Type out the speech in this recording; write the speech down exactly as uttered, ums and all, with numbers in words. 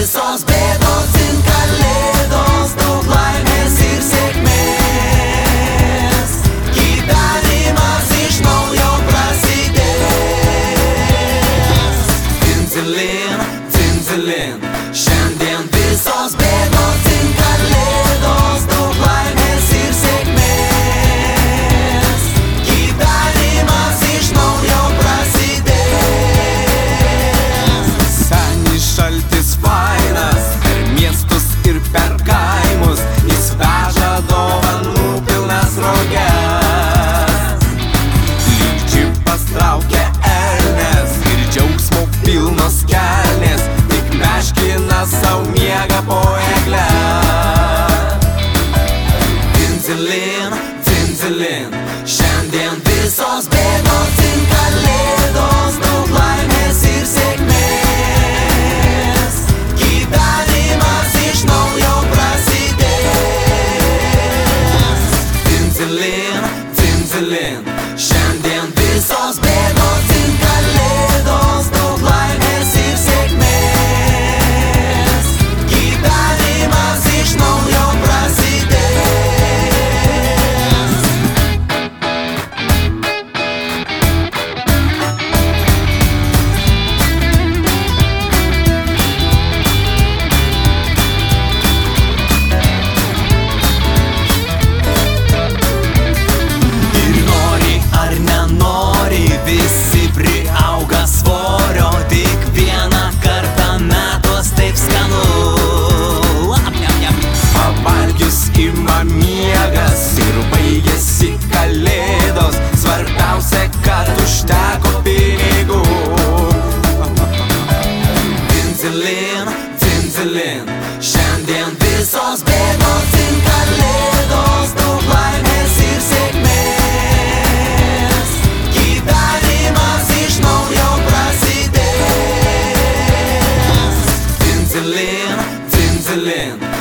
visos bėdos, dzin kalėdos, daug laimės ir sėkmės. Gyvenimas iš naujo prasidės. Dzin dzilin, dzin dzilin, šiandien visos bėdos, dzin kalėdos, daug laimės ir sėkmės. Gyvenimas iš naujo prasidės. Senis šaltis fainas, per miestus ir per kaimus, jis veža dovanų pilnas roges. Lyg džipas traukia elnes ir džiaugsmo pilnos kelnės, tik meškina sau miega po egle. Dzin dzilin, dzin dzilin, šiandien visos bėdos, dzin kalėdos, daug laimės ir sėkmės. Gyvenimas iš naujo prasidės. Dzin dzilin, dzin dzilin, šiandien visos bėdos, dzin kalėdos, daug laimės ir sėkmės. Gyvenimas iš naujo prasidės. Ir nori ar nenori, visi priauga svorio, tik vieną kartą metuos taip skanu. Pavalgius ima miegas ir baigėsi kalėdos, svarbiausia, kad užteko pinigų. Dzin dzilin, dzin dzilin, šiandien visos bėdos, dzin kalėdos, daug laimės ir sėkmės. Gyvenimas iš naujo prasidės. Dzin dzilin, dzin dzilin,